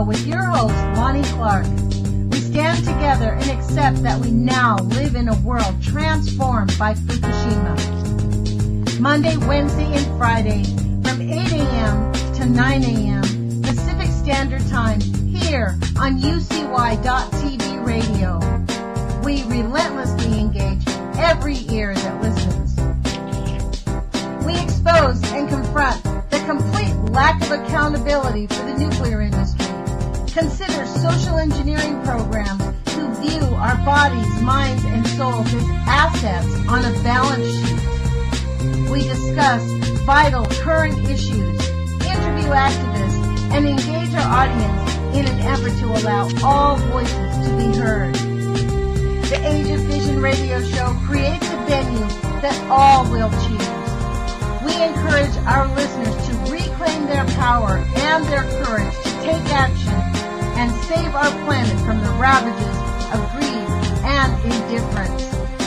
with your host, Lonnie Clark. We stand together and accept that we now live in a world transformed by Fukushima. Monday, Wednesday, and Friday from 8 a.m. to 9 a.m. Pacific Standard Time here on UCY.TV radio. We relentlessly engage every ear that listens. We expose and confront the complete lack of accountability for the nuclear industry. Consider social engineering programs who view our bodies, minds, and souls as assets on a balance sheet. We discuss vital current issues, interview activists, and engage our audience in an effort to allow all voices to be heard. The Age of Vision radio show creates a venue that all will choose. We encourage our listeners to reclaim their power and their courage to take action and save our planet from the ravages of greed and indifference.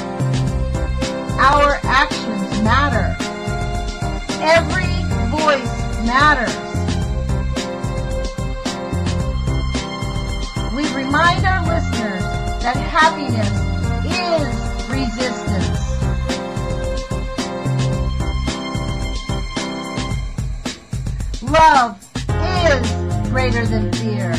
Our actions matter. Every voice matters. We remind our listeners that happiness is resistance. Love is greater than fear.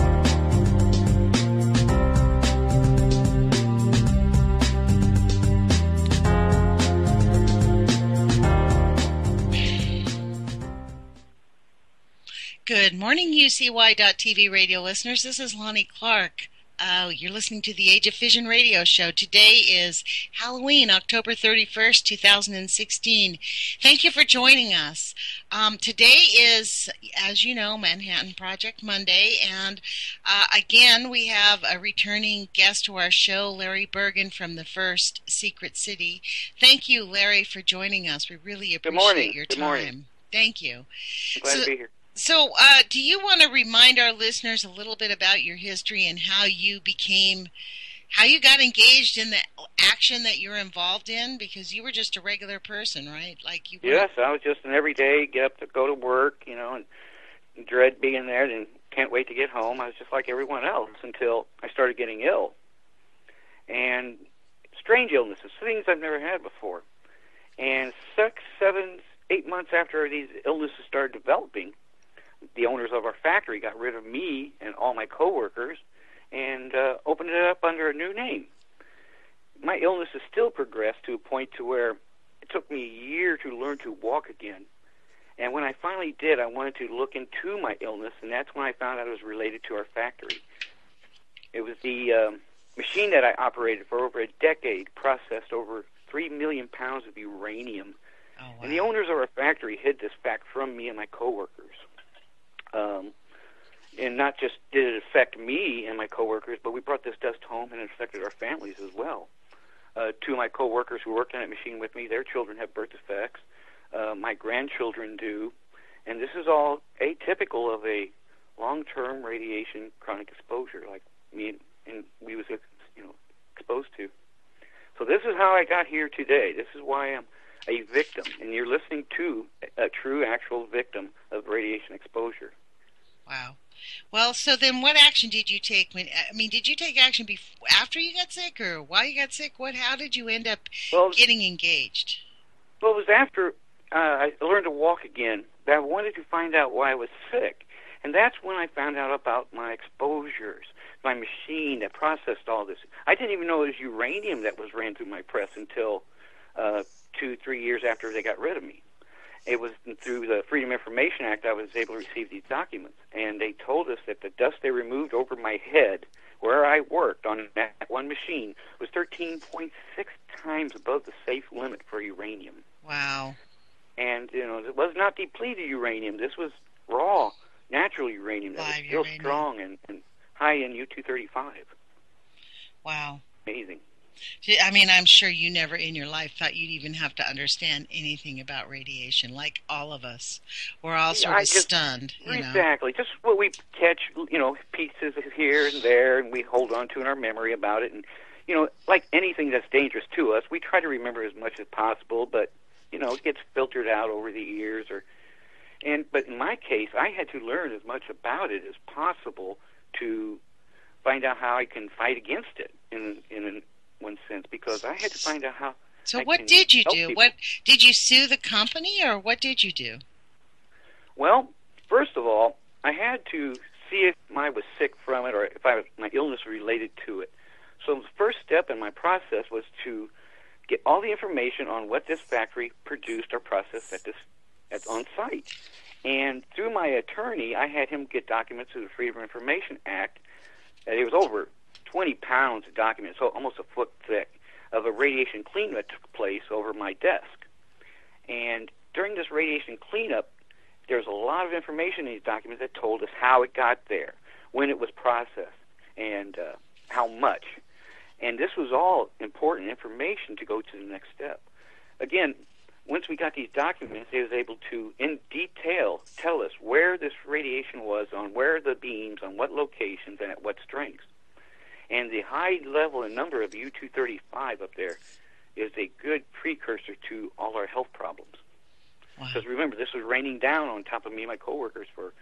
Good morning, UCY.TV radio listeners. This is Lonnie Clark. You're listening to the Age of Vision radio show. Today is Halloween, October 31st, 2016. Thank you for joining us. Today is, as you know, Manhattan Project Monday, and again, we have a returning guest to our show, Larry Bergen from the First Secret City. Thank you, Larry, for joining us. We really appreciate your time. Good morning. Thank you. I'm glad to be here. So, do you want to remind our listeners a little bit about your history and how you got engaged in the action that you're involved in? Because you were just a regular person, right? Yes, I was just an everyday get up to go to work, and dread being there and can't wait to get home. I was just like everyone else until I started getting ill. And strange illnesses, things I've never had before. And 6, 7, 8 months after these illnesses started developing, the owners of our factory got rid of me and all my coworkers and opened it up under a new name. My illness has still progressed to a point to where it took me a year to learn to walk again. And when I finally did, I wanted to look into my illness, and that's when I found out it was related to our factory. It was the machine that I operated for over a decade, processed over 3 million pounds of uranium. Oh, wow. And the owners of our factory hid this fact from me and my coworkers. And not just did it affect me and my coworkers, but we brought this dust home and it affected our families as well. 2 of my coworkers who worked on that machine with me, their children have birth defects. My grandchildren do. And this is all atypical of a long-term radiation chronic exposure like me and we was exposed to. So this is how I got here today. This is why I'm a victim, and you're listening to a true, actual victim of radiation exposure. Wow. Well, so then what action did you take? Did you take action after you got sick or while you got sick? How did you end up getting engaged? Well, it was after I learned to walk again that I wanted to find out why I was sick. And that's when I found out about my exposures, my machine that processed all this. I didn't even know it was uranium that was ran through my press until 2-3 years after they got rid of me. It was through the Freedom Information Act I was able to receive these documents, and they told us that the dust they removed over my head where I worked on that one machine was 13.6 times above the safe limit for uranium. Wow. And, it was not depleted uranium. This was raw, natural uranium that was still strong and high in U-235. Wow. Amazing. I'm sure you never in your life thought you'd even have to understand anything about radiation, like all of us. We're all sort of stunned. Exactly. Just what we catch, pieces here and there, and we hold on to in our memory about it. And, like anything that's dangerous to us, we try to remember as much as possible, but, it gets filtered out over the years. Or, But in my case, I had to learn as much about it as possible to find out how I can fight against it in one sense, because I had to find out how. So what did you do? What did you sue the company, or what did you do? Well, first of all, I had to see if I was sick from it or if my illness was related to it. So the first step in my process was to get all the information on what this factory produced or processed at on site. And through my attorney, I had him get documents through the Freedom of Information Act. It was over 20 pounds of documents, so almost a foot thick, of a radiation cleanup that took place over my desk. And during this radiation cleanup, there's a lot of information in these documents that told us how it got there, when it was processed, and how much. And this was all important information to go to the next step. Again, once we got these documents, they was able to, in detail, tell us where this radiation was, on where the beams, on what locations, and at what strengths. And the high level and number of U-235 up there is a good precursor to all our health problems. Because remember, this was raining down on top of me and my coworkers for,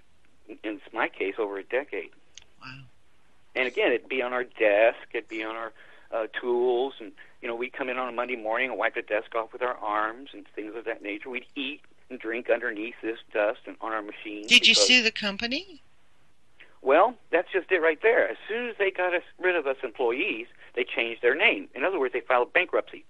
in my case, over a decade. Wow. And again, it'd be on our desk, it'd be on our tools, and we'd come in on a Monday morning and wipe the desk off with our arms and things of that nature. We'd eat and drink underneath this dust and on our machines. Did you sue the company? Well, that's just it right there. As soon as they got rid of us employees, they changed their name. In other words, they filed bankruptcy.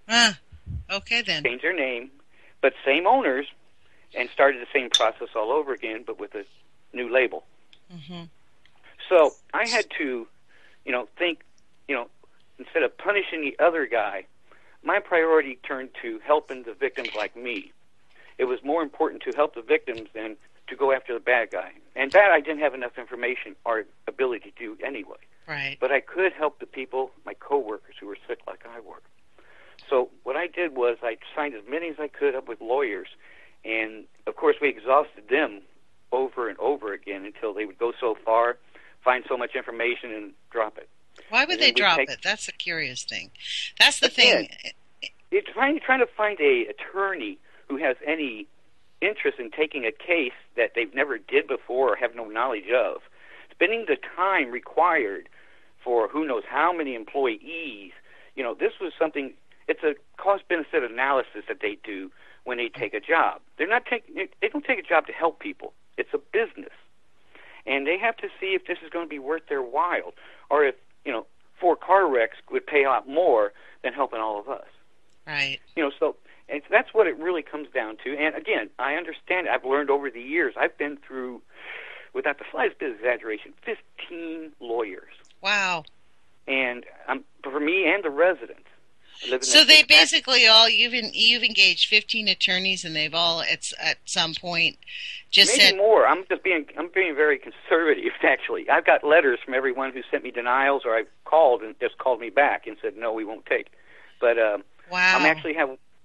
Okay then. Changed their name, but same owners, and started the same process all over again, but with a new label. Mm-hmm. So I had to, think, instead of punishing the other guy, my priority turned to helping the victims like me. It was more important to help the victims than to go after the bad guy. And that I didn't have enough information or ability to do anyway. Right. But I could help the people, my coworkers who were sick like I were. So what I did was I signed as many as I could up with lawyers. And, of course, we exhausted them over and over again until they would go so far, find so much information, and drop it. Why would they drop it? That's a curious thing. That's the thing. It's trying to find a attorney who has any interest in taking a case that they've never did before or have no knowledge of. Spending the time required for who knows how many employees, this was something, it's a cost-benefit analysis that they do when they take a job. They don't take a job to help people. It's a business. And they have to see if this is going to be worth their while, or if, 4 car wrecks would pay a lot more than helping all of us. Right. So that's what it really comes down to. And again, I understand, I've learned over the years, I've been through, without the slightest bit of exaggeration, 15 lawyers. Wow. And for me and the residents. So they basically all, you've engaged 15 attorneys, and they've all at some point just maybe said more. I'm being very conservative, actually. I've got letters from everyone who sent me denials, or I've called and just called me back and said, no, we won't take. But wow. I'm actually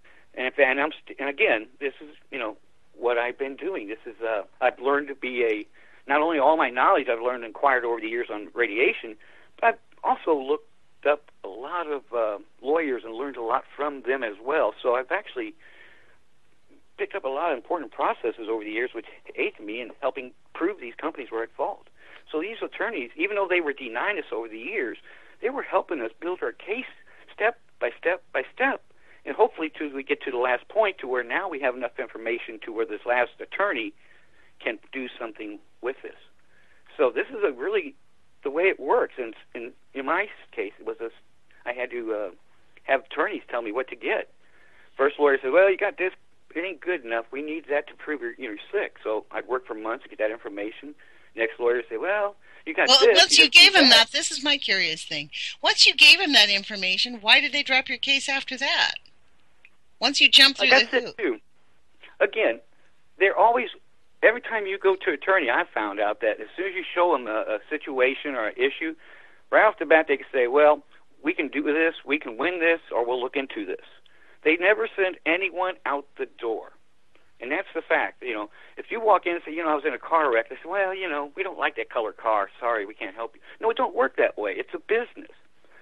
and again, this is what I've been doing. This is I've learned to be not only all my knowledge I've learned and acquired over the years on radiation, but I've also looked up a lot of lawyers and learned a lot from them as well. So I've actually picked up a lot of important processes over the years which aided me in helping prove these companies were at fault. So these attorneys, even though they were denying us over the years, they were helping us build our case step by step by step. And hopefully till we get to the last point to where now we have enough information to where this last attorney can do something with this. So this is really the way it works. And in my case, it was I had to have attorneys tell me what to get. First lawyer said, well, you got this. It ain't good enough. We need that to prove you're sick. So I'd work for months to get that information. Next lawyer said, well, you got this. Once you gave him that, this is my curious thing. Once you gave him that information, why did they drop your case after that? Once you jump through the hoop. That's it, too. Again, they're always, every time you go to an attorney, I found out that as soon as you show them a situation or an issue, right off the bat they can say, well, we can do this, we can win this, or we'll look into this. They never send anyone out the door. And that's the fact. If you walk in and say, I was in a car wreck, they say, well, we don't like that color car. Sorry, we can't help you. No, it don't work that way. It's a business.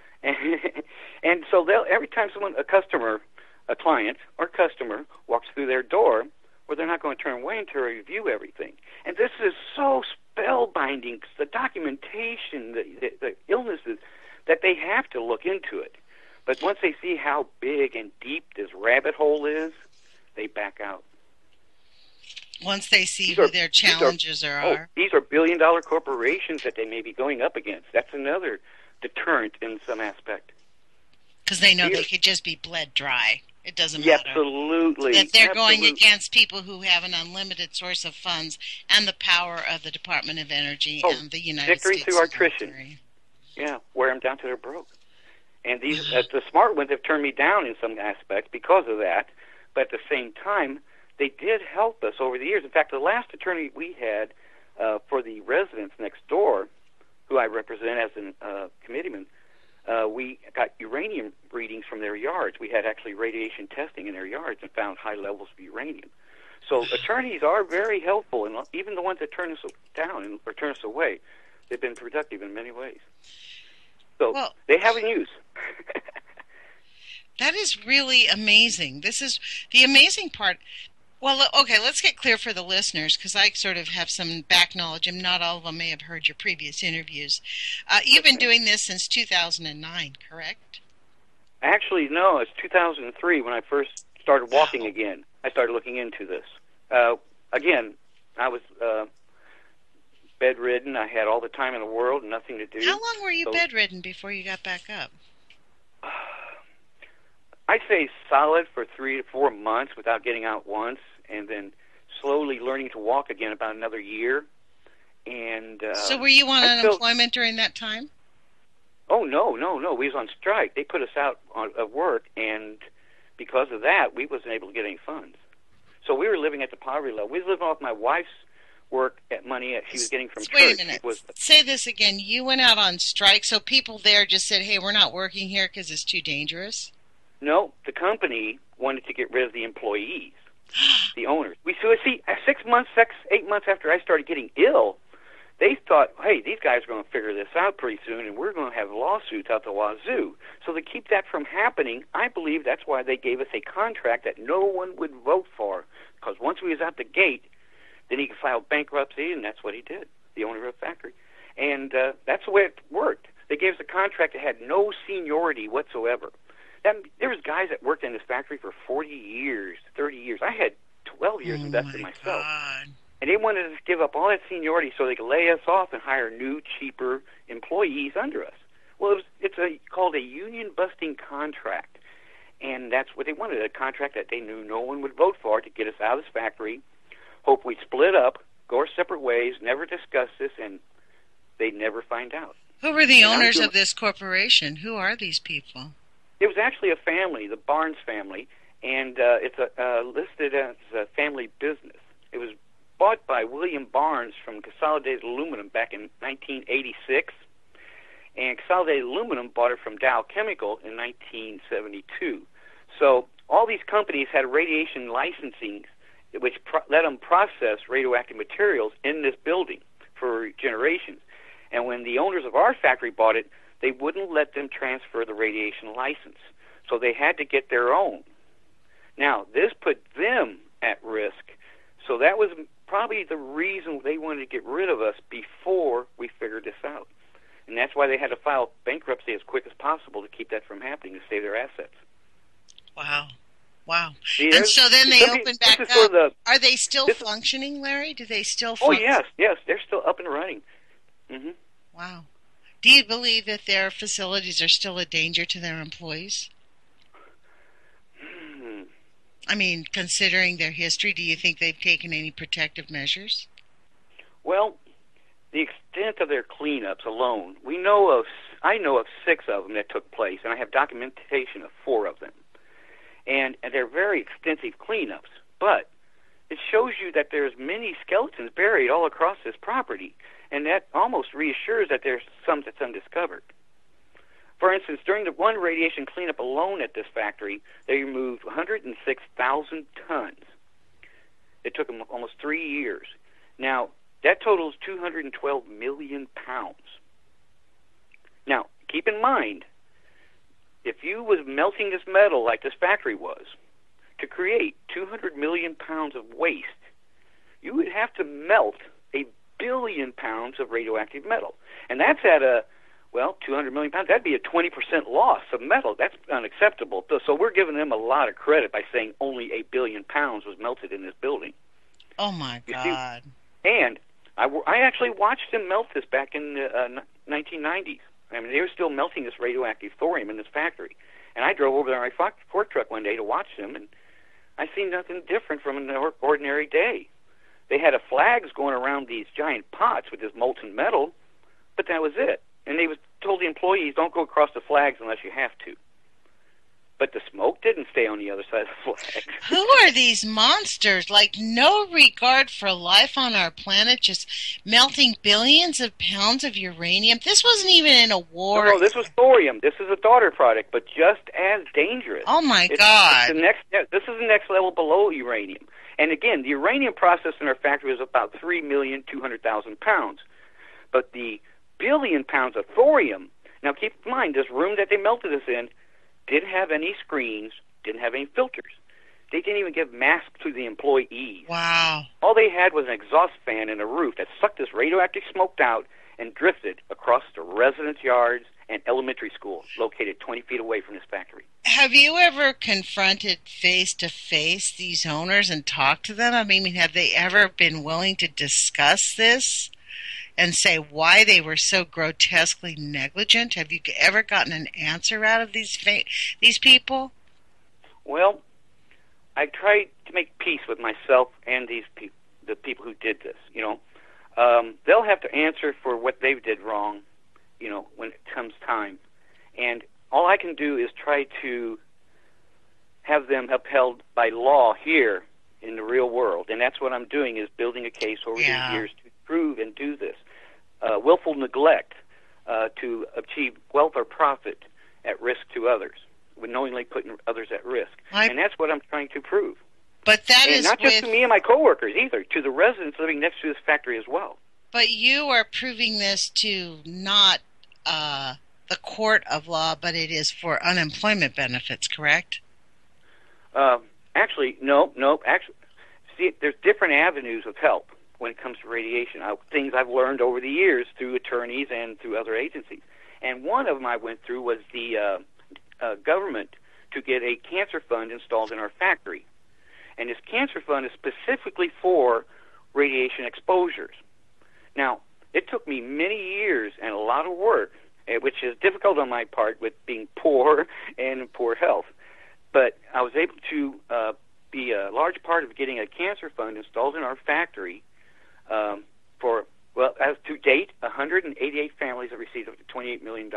And so every time a client or customer walks through their door, or they're not going to turn away until I review everything. And this is so spellbinding, the documentation, the illnesses, that they have to look into it. But once they see how big and deep this rabbit hole is, they back out. Once they see who their challengers are. These are billion-dollar corporations that they may be going up against. That's another deterrent in some aspect. Because they know they could just be bled dry. It doesn't matter. Absolutely. That they're going against people who have an unlimited source of funds and the power of the Department of Energy and the United States. Victory through attrition. Yeah, wear them down till they're broke. And these the smart ones have turned me down in some aspects because of that. But at the same time, they did help us over the years. In fact, the last attorney we had for the residents next door, who I represent as a committeeman, we got uranium readings from their yards. We had actually radiation testing in their yards and found high levels of uranium. So attorneys are very helpful, and even the ones that turn us down or turn us away, they've been productive in many ways. So they have a use. That is really amazing. This is the amazing part. Well, okay, let's get clear for the listeners, because I sort of have some back knowledge, and not all of them may have heard your previous interviews. You've been doing this since 2009, correct? Actually, no, it's 2003 when I first started walking again. I started looking into this. Again, I was bedridden. I had all the time in the world, nothing to do. How long were you bedridden before you got back up? I'd say solid for 3 to 4 months without getting out once, and then slowly learning to walk again about another year. And so were you on unemployment during that time? Oh, no. We was on strike. They put us out of work, and because of that, we wasn't able to get any funds. So we were living at the poverty level. We was living off my wife's work at money that she was getting from church. Wait a minute. Say this again. You went out on strike, so people there just said, hey, we're not working here because it's too dangerous? No, the company wanted to get rid of the employees, the owners. So see, 8 months after I started getting ill, they thought, hey, these guys are going to figure this out pretty soon, and we're going to have lawsuits out the wazoo. So to keep that from happening, I believe that's why they gave us a contract that no one would vote for, because once we was out the gate, then he could file bankruptcy, and that's what he did, the owner of the factory. And that's the way it worked. They gave us a contract that had no seniority whatsoever. There was guys that worked in this factory for 40 years, 30 years. I had 12 years invested myself. God. And they wanted us to give up all that seniority so they could lay us off and hire new, cheaper employees under us. Well, it's called a union-busting contract. And that's what they wanted, a contract that they knew no one would vote for to get us out of this factory, hope we'd split up, go our separate ways, never discuss this, and they'd never find out. Who were the owners of this corporation? Who are these people? It was actually a family, the Barnes family, and it's listed as a family business. It was bought by William Barnes from Consolidated Aluminum back in 1986, and Consolidated Aluminum bought it from Dow Chemical in 1972. So all these companies had radiation licensing, which let them process radioactive materials in this building for generations. And when the owners of our factory bought it, they wouldn't let them transfer the radiation license. So they had to get their own. Now, this put them at risk. So that was probably the reason they wanted to get rid of us before we figured this out. And that's why they had to file bankruptcy as quick as possible to keep that from happening, to save their assets. Wow. See, and so then they opened back up. Are they still functioning, Larry? Do they still function? Oh, yes. They're still up and running. Mm-hmm. Wow. Do you believe that their facilities are still a danger to their employees? I mean, considering their history, do you think they've taken any protective measures? Well, the extent of their cleanups alone, I know of 6 of them that took place, and I have documentation of 4 of them. And they're very extensive cleanups, but it shows you that there's many skeletons buried all across this property, and that almost reassures that there's some that's undiscovered. For instance, during the one radiation cleanup alone at this factory, they removed 106,000 tons. It took them almost 3 years. Now, that totals 212 million pounds. Now, keep in mind, if you was melting this metal like this factory was, to create 200 million pounds of waste, you would have to melt 1 billion pounds of radioactive metal. And that's at 200 million pounds. That'd be a 20% loss of metal. That's unacceptable. So we're giving them a lot of credit by saying only 1 billion pounds was melted in this building. Oh, my God. And I actually watched them melt this back in the 1990s. I mean, they were still melting this radioactive thorium in this factory. And I drove over there on my fork truck one day to watch them, and I seen nothing different from an ordinary day. They had flags going around these giant pots with this molten metal, but that was it. And they told the employees, don't go across the flags unless you have to. But the smoke didn't stay on the other side of the flag. Who are these monsters? Like, no regard for life on our planet, just melting billions of pounds of uranium. This wasn't even in a war. No, this was thorium. This is a daughter product, but just as dangerous. Oh, my God. This is the next level below uranium. And again, the uranium process in our factory was about 3,200,000 pounds. But the billion pounds of thorium, now keep in mind, this room that they melted this in didn't have any screens, didn't have any filters. They didn't even give masks to the employees. Wow. All they had was an exhaust fan and a roof that sucked this radioactive smoke out and drifted across the residence yards and elementary schools located 20 feet away from this factory. Have you ever confronted face-to-face these owners and talked to them? I mean, have they ever been willing to discuss this and say why they were so grotesquely negligent? Have you ever gotten an answer out of these people? Well, I tried to make peace with myself and the people who did this. They'll have to answer for what they did wrong, when it comes time. And all I can do is try to have them upheld by law here in the real world. And that's what I'm doing, is building a case over these years to prove and do this. Willful neglect to achieve wealth or profit at risk to others, with knowingly putting others at risk. And that's what I'm trying to prove. But that is not just to me and my coworkers either, to the residents living next to this factory as well. But you are proving this to not the court of law, but it is for unemployment benefits, correct? Actually, no. Actually, see, there's different avenues of help when it comes to radiation. Things I've learned over the years through attorneys and through other agencies. And one of them I went through was the government to get a cancer fund installed in our factory. And this cancer fund is specifically for radiation exposures. Now, it took me many years and a lot of work, which is difficult on my part with being poor and in poor health. But I was able to be a large part of getting a cancer fund installed in our factory for, as to date, 188 families have received up to $28 million.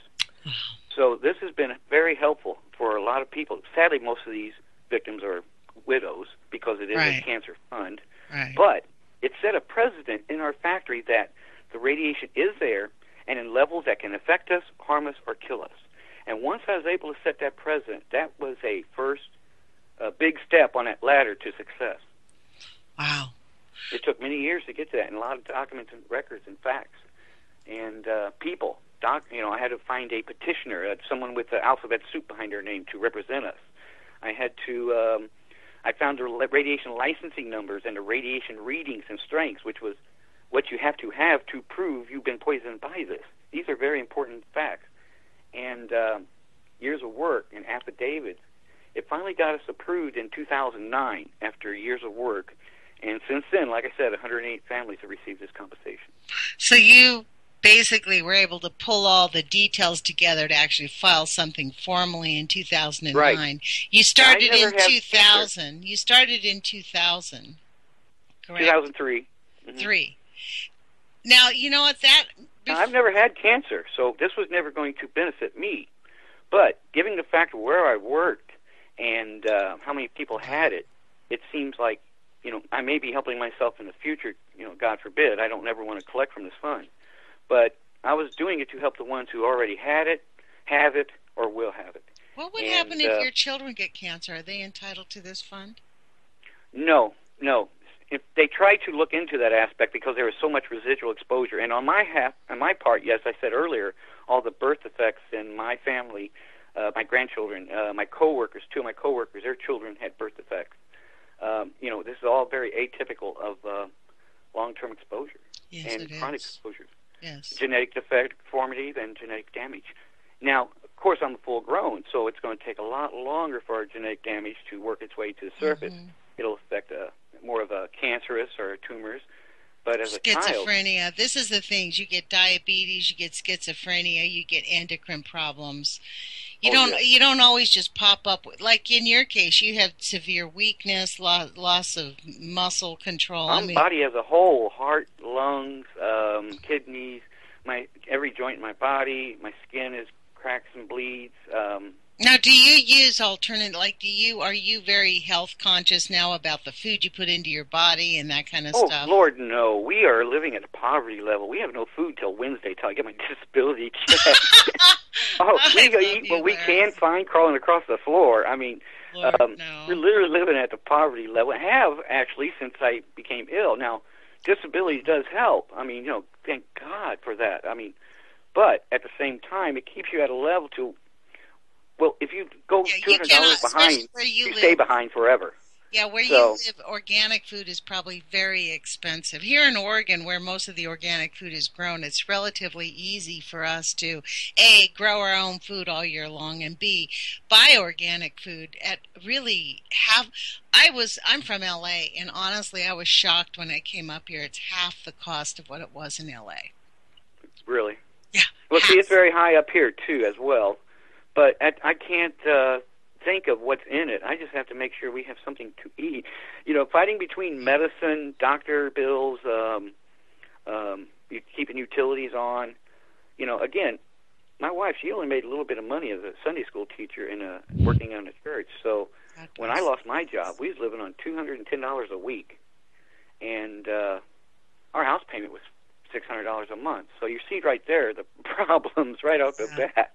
So this has been very helpful for a lot of people. Sadly, most of these victims are widows because it is a cancer fund. Right. But it set a precedent in our factory that the radiation is there and in levels that can affect us, harm us, or kill us. And once I was able to set that precedent, that was a first big step on that ladder to success. Wow. It took many years to get to that, and a lot of documents and records and facts. And people, I had to find a petitioner, someone with the alphabet soup behind their name to represent us. I had to, I found the radiation licensing numbers and the radiation readings and strengths, which was what you have to prove you've been poisoned by this. These are very important facts. And years of work and affidavits, it finally got us approved in 2009 after years of work. And since then, like I said, 108 families have received this compensation. So you basically were able to pull all the details together to actually file something formally in 2009. Right. You started in 2000. You started in 2000, correct? 2003. Mm-hmm. 3. Now, you know what, Now, I've never had cancer, so this was never going to benefit me. But given the fact of where I worked and how many people had it, it seems like, I may be helping myself in the future, God forbid. I don't ever want to collect from this fund. But I was doing it to help the ones who already had it, have it, or will have it. What would happen if your children get cancer? Are they entitled to this fund? No. If they tried to look into that aspect because there was so much residual exposure. And on my part, yes, I said earlier, all the birth defects in my family my grandchildren, my coworkers, two of my coworkers, their children had birth defects. This is all very atypical of long-term exposure and chronic exposure. Yes. Genetic deformity, then genetic damage. Now, of course, I'm full grown, so it's going to take a lot longer for our genetic damage to work its way to the surface. Mm-hmm. It'll affect more of a cancerous or tumors. But as a child, schizophrenia. This is the things. You get diabetes, you get schizophrenia, you get endocrine problems. You don't always just pop up with, like in your case, you have severe weakness, loss of muscle control. My body as a whole, heart, lungs, kidneys, every joint in my body, my skin is cracks and bleeds. Now, do you use alternate? Are you very health conscious now about the food you put into your body and that kind of stuff? Oh, Lord, no. We are living at a poverty level. We have no food till Wednesday till I get my disability check. We eat what we can find crawling across the floor. I mean, Lord, no. We're literally living at the poverty level. I have, actually, since I became ill. Now, disability does help. I mean, thank God for that. I mean, but at the same time, it keeps you at a level to, well, if you go $200 behind, you stay behind forever. Yeah, where you live, organic food is probably very expensive. Here in Oregon, where most of the organic food is grown, it's relatively easy for us to, A, grow our own food all year long, and B, buy organic food I'm from LA, and honestly, I was shocked when I came up here. It's half the cost of what it was in LA. Really? Yeah. Well, see, it's very high up here, too, as well. But I can't think of what's in it. I just have to make sure we have something to eat. Fighting between medicine, doctor bills, keeping utilities on. Again, my wife, she only made a little bit of money as a Sunday school teacher and working on a church. So when I lost my job, we was living on $210 a week, and our house payment was $600 a month. So you see right there the problems right out the bat.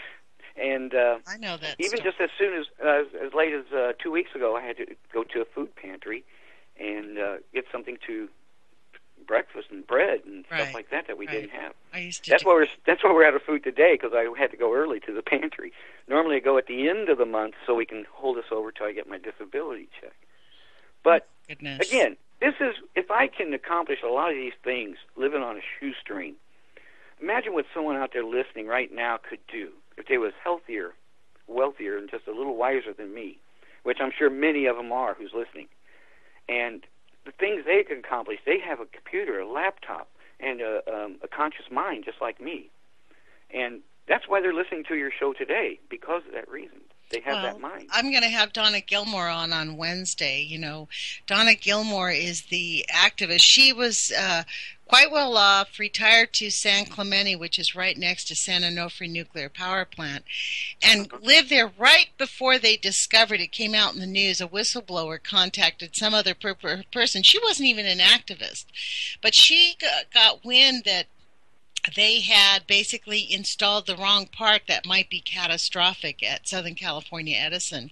And I know that. Even just as soon as late as 2 weeks ago, I had to go to a food pantry and get something to breakfast and bread and stuff like that we didn't have. That's why we're out of food today, because I had to go early to the pantry. Normally I go at the end of the month so we can hold us over till I get my disability check. But again, this is, if I can accomplish a lot of these things living on a shoestring, imagine what someone out there listening right now could do if they was healthier, wealthier, and just a little wiser than me, which I'm sure many of them are who's listening. And the things they can accomplish, they have a computer, a laptop, and a conscious mind just like me. And that's why they're listening to your show today, because of that reason. They have that mind. I'm going to have Donna Gilmore on Wednesday. Donna Gilmore is the activist. She was quite well off, retired to San Clemente, which is right next to San Onofre Nuclear Power Plant, and lived there right before they discovered it. Came out in the news. A whistleblower contacted some other person. She wasn't even an activist, but she got wind that they had basically installed the wrong part that might be catastrophic at Southern California Edison.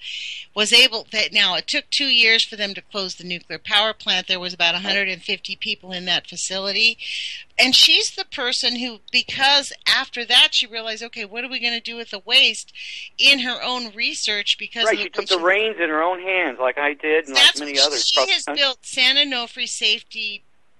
Now, it took 2 years for them to close the nuclear power plant. There was about 150 people in that facility. And she's the person who, because after that she realized, okay, what are we going to do with the waste, in her own research, because she took the reins in her own hands like I did and like many others. She has built San Onofre Safety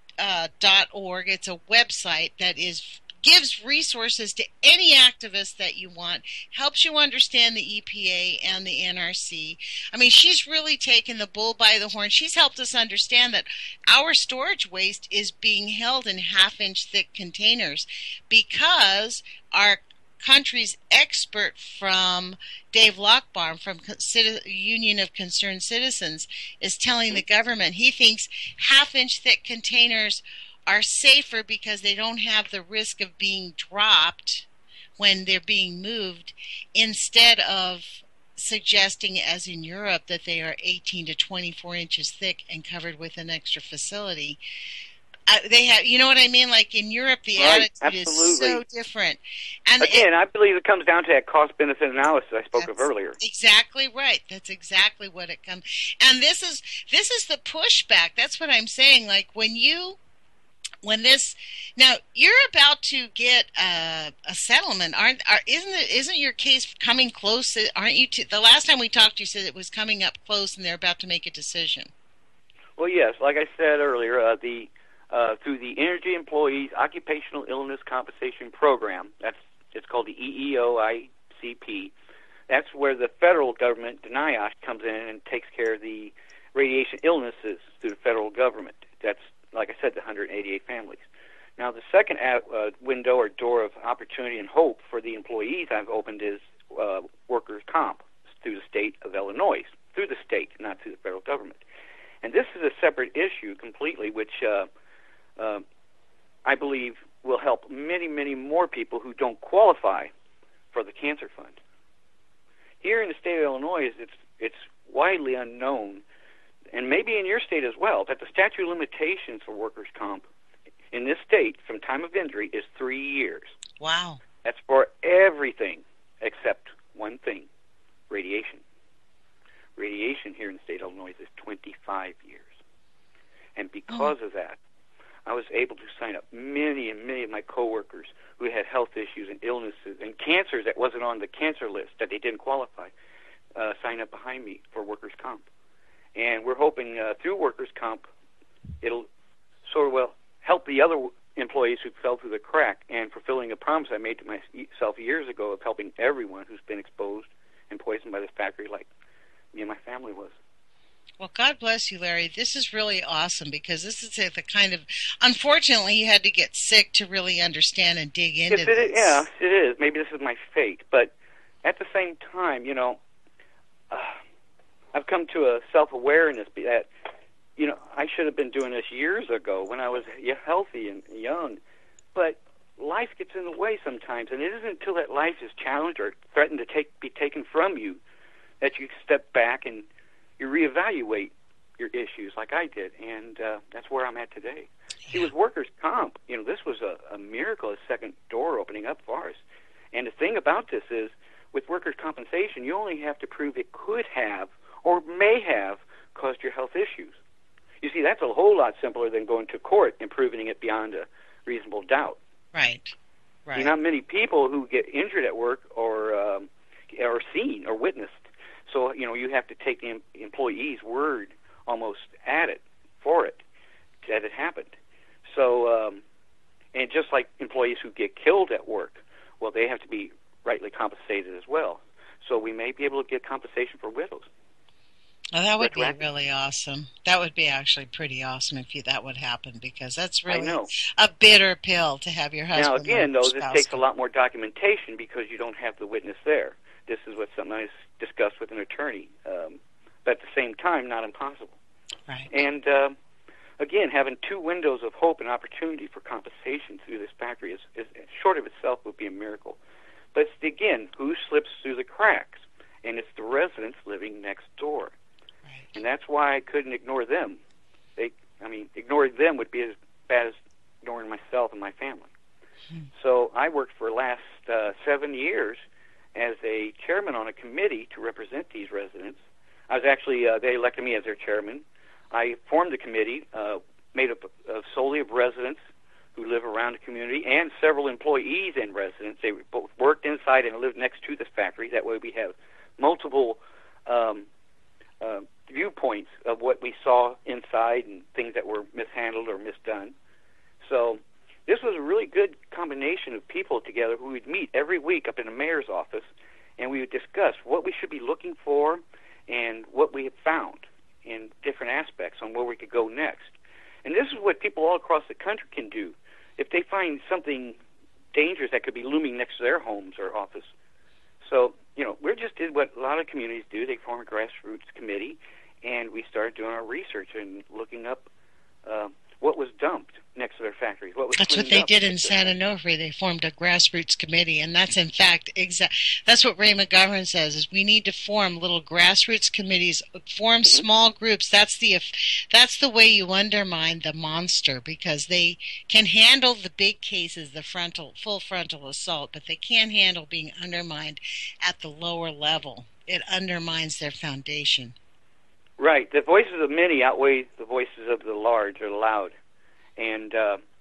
.org. It's a website that gives resources to any activist that you want, helps you understand the EPA and the NRC. I mean, she's really taken the bull by the horn. She's helped us understand that our storage waste is being held in half-inch thick containers because our country's expert from Dave Lochbaum from Union of Concerned Citizens is telling the government he thinks half-inch thick containers are safer because they don't have the risk of being dropped when they're being moved, instead of suggesting, as in Europe, that they are 18 to 24 inches thick and covered with an extra facility. They have, you know what I mean? Like in Europe, the attitude is so different. And again, I believe it comes down to that cost-benefit analysis I spoke of earlier. Exactly right. That's exactly what it comes. And this is the pushback. That's what I'm saying. Like when you when this now you're about to get a settlement, isn't your case coming close? Aren't you? The last time we talked, you said it was coming up close, and they're about to make a decision. Well, yes, like I said earlier, through the Energy Employees Occupational Illness Compensation Program, it's called the EEOICP. That's where the federal government, NIOSH, comes in and takes care of the radiation illnesses through the federal government. That's, like I said, the 188 families. Now, the second window or door of opportunity and hope for the employees I've opened is workers' comp through the state of Illinois, through the state, not through the federal government. And this is a separate issue completely, which I believe will help many, many more people who don't qualify for the cancer fund. Here in the state of Illinois, it's widely unknown, and maybe in your state as well, that the statute of limitations for workers' comp in this state from time of injury is 3 years. Wow. That's for everything except one thing, radiation. Radiation here in the state of Illinois is 25 years. And because of that, I was able to sign up many and many of my coworkers who had health issues and illnesses and cancers that wasn't on the cancer list, that they didn't qualify, sign up behind me for workers' comp. And we're hoping through workers' comp, it'll sort of help the other employees who fell through the crack and fulfilling a promise I made to myself years ago of helping everyone who's been exposed and poisoned by this factory like me and my family was. Well, God bless you, Larry. This is really awesome because this is the kind of, unfortunately, you had to get sick to really understand and dig into this. Yeah, it is. Maybe this is my fate. But at the same time, I've come to a self-awareness that, I should have been doing this years ago when I was healthy and young. But life gets in the way sometimes, and it isn't until that life is challenged or threatened to be taken from you that you step back and you reevaluate your issues like I did, and that's where I'm at today. See, with workers' comp, this was a miracle, a second door opening up for us. And the thing about this is, with workers' compensation, you only have to prove it could have or may have caused your health issues. You see, that's a whole lot simpler than going to court and proving it beyond a reasonable doubt. Right. Not many people who get injured at work or seen or witnessed. So, you have to take the employee's word almost at it, for it, that it happened. So, and just like employees who get killed at work, well, they have to be rightly compensated as well. So we may be able to get compensation for widows. Oh, that would be really awesome. That would be actually pretty awesome if that would happen, because that's really a bitter pill to have your husband. Now, again, though, this takes a lot more documentation because you don't have the witness there. This is what something I discussed with an attorney, but at the same time, not impossible. Right. And again, having two windows of hope and opportunity for compensation through this factory is short of itself would be a miracle. But it's, again, who slips through the cracks, and it's the residents living next door. Right. And that's why I couldn't ignore them. Ignoring them would be as bad as ignoring myself and my family. So I worked for the last 7 years as a chairman on a committee to represent these residents. I was actually, they elected me as their chairman. I formed a committee made up of solely of residents who live around the community and several employees and residents. They both worked inside and lived next to this factory. That way we have multiple viewpoints of what we saw inside and things that were mishandled or misdone. So this was a really good combination of people together who would meet every week up in the mayor's office, and we would discuss what we should be looking for and what we have found in different aspects on where we could go next. And this is what people all across the country can do. If they find something dangerous that could be looming next to their homes or office. So, we just did what a lot of communities do. They form a grassroots committee, and we started doing our research and looking up what was dumped next to their factories. That's what they did in San Onofre. They formed a grassroots committee, and that's in fact that's what Ray McGovern says: is we need to form little grassroots committees, form small groups. That's the way you undermine the monster, because they can handle the big cases, the full frontal assault, but they can't handle being undermined at the lower level. It undermines their foundation. Right. The voices of many outweigh the voices of the large or the loud. And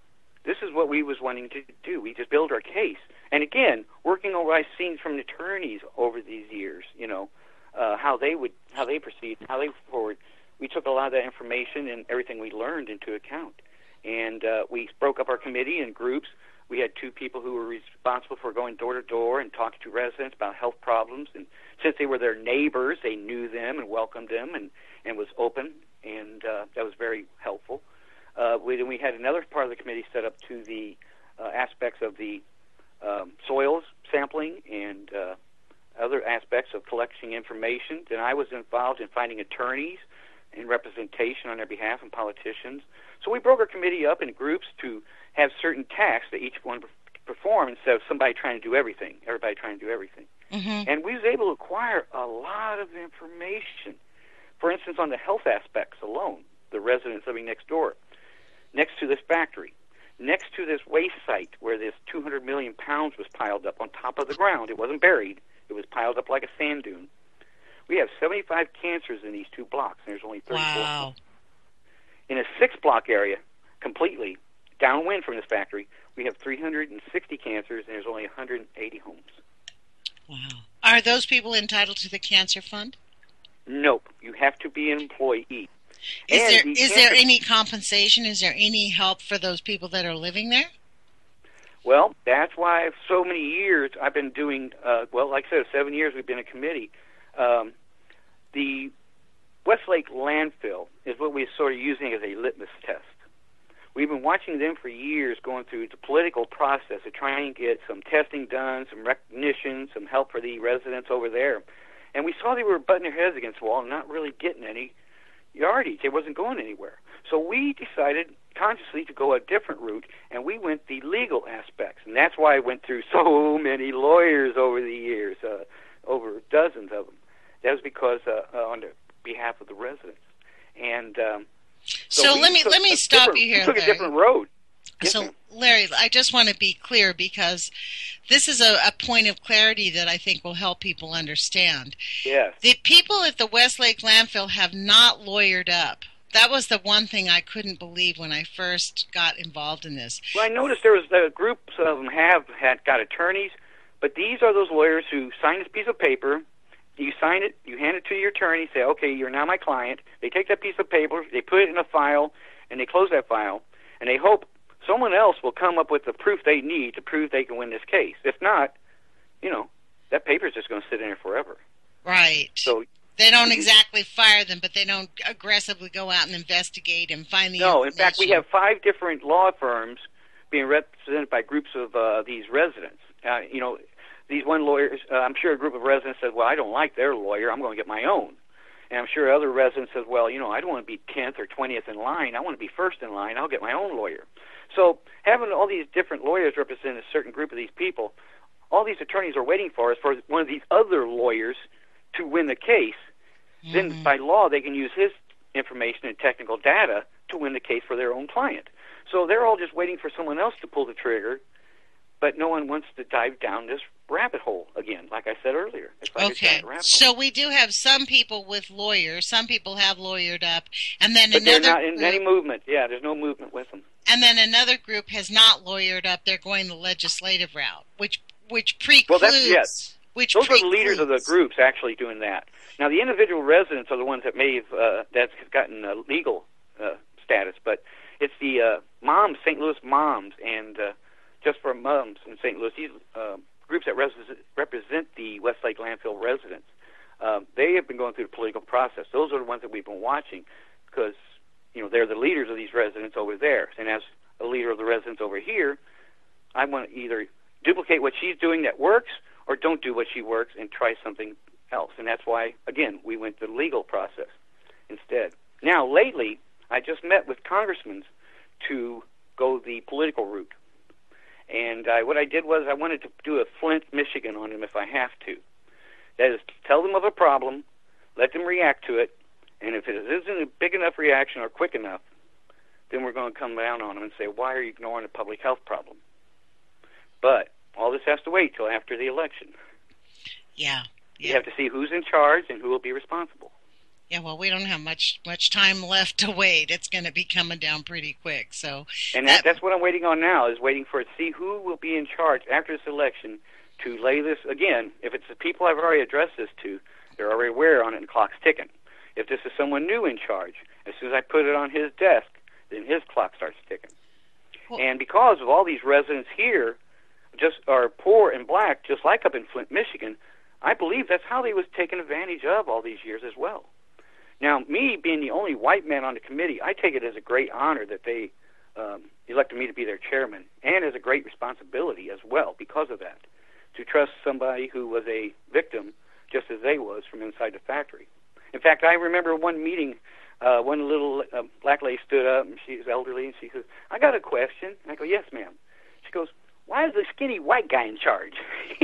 this is what we was wanting to do. We just build our case. And again, working on what I've seen from attorneys over these years, how they proceed, how they forward. We took a lot of that information and everything we learned into account. And we broke up our committee in groups. We had 2 people who were responsible for going door to door and talking to residents about health problems. And since they were their neighbors, they knew them and welcomed them and was open, and that was very helpful. We had another part of the committee set up to the aspects of the soils sampling and other aspects of collecting information. Then I was involved in finding attorneys and representation on their behalf and politicians. So we broke our committee up in groups to have certain tasks that each one perform instead of somebody trying to do everything, everybody trying to do everything. Mm-hmm. And we was able to acquire a lot of information. For instance, on the health aspects alone, the residents living next door, next to this factory, next to this waste site where this 200 million pounds was piled up on top of the ground. It wasn't buried. It was piled up like a sand dune. We have 75 cancers in these 2 blocks, and there's only 34. Wow. In a 6-block area, completely downwind from this factory, we have 360 cancers, and there's only 180 homes. Wow. Are those people entitled to the cancer fund? Nope. You have to be an employee. Is there any compensation? Is there any help for those people that are living there? Well, that's why so many years I've been doing, like I said, 7 years we've been a committee. The Westlake landfill is what we're sort of using as a litmus test. We've been watching them for years going through the political process of trying to get some testing done, some recognition, some help for the residents over there. And we saw they were butting their heads against the wall and not really getting any yardage. It wasn't going anywhere. So we decided consciously to go a different route, and we went the legal aspects. And that's why I went through so many lawyers over the years, over dozens of them. That was because on the behalf of the residents. And so let me stop you here. We took a different road. So, Larry, I just want to be clear because this is a point of clarity that I think will help people understand. Yes. The people at the Westlake landfill have not lawyered up. That was the one thing I couldn't believe when I first got involved in this. Well, I noticed there was groups of them had got attorneys, but these are those lawyers who sign this piece of paper. You sign it, you hand it to your attorney, say, okay, you're now my client. They take that piece of paper, they put it in a file, and they close that file, and they hope someone else will come up with the proof they need to prove they can win this case. If not, that paper's just going to sit in there forever. Right. So they don't exactly fire them, but they don't aggressively go out and investigate and find the No, in fact, we have 5 different law firms being represented by groups of these residents. These one lawyers, I'm sure a group of residents said, well, I don't like their lawyer, I'm going to get my own. And I'm sure other residents said, well, I don't want to be 10th or 20th in line, I want to be first in line, I'll get my own lawyer. So having all these different lawyers represent a certain group of these people, all these attorneys are waiting for is for one of these other lawyers to win the case. Mm-hmm. Then by law they can use his information and technical data to win the case for their own client. So they're all just waiting for someone else to pull the trigger, but no one wants to dive down this rabbit hole again, like I said earlier. It's like okay, so we do have some people with lawyers. Some people have lawyered up, and then but another they're not in any movement. Yeah, there's no movement with them. And then another group has not lawyered up. They're going the legislative route, which precludes. Well, that's yes. Which those are the leaders of the groups actually doing that. Now, the individual residents are the ones that may have that's gotten legal status, but it's the moms, St. Louis moms, and just for moms in St. Louis, these groups that represent the Westlake landfill residents. They have been going through the political process. Those are the ones that we've been watching because they're the leaders of these residents over there. And as a leader of the residents over here, I want to either duplicate what she's doing that works or don't do what she works and try something else. And that's why, again, we went the legal process instead. Now, lately, I just met with congressmen to go the political route. And what I did was I wanted to do a Flint, Michigan on them if I have to. That is, tell them of a problem, let them react to it, and if it isn't a big enough reaction or quick enough, then we're going to come down on them and say, why are you ignoring a public health problem? But all this has to wait till after the election. Yeah. You have to see who's in charge and who will be responsible. Yeah, well, we don't have much time left to wait. It's going to be coming down pretty quick. So, And that's what I'm waiting on now, is waiting for to see who will be in charge after this election to lay this, again, if it's the people I've already addressed this to, they're already aware on it and the clock's ticking. If this is someone new in charge, as soon as I put it on his desk, then his clock starts ticking. Well, and because of all these residents here just are poor and black, just like up in Flint, Michigan, I believe that's how they was taken advantage of all these years as well. Now, me being the only white man on the committee, I take it as a great honor that they elected me to be their chairman, and as a great responsibility as well because of that, to trust somebody who was a victim just as they was from inside the factory. In fact, I remember one meeting, one little black lady stood up, and she was elderly, and she says, "I got a question." And I go, "Yes, ma'am." She goes, "Why is the skinny white guy in charge?"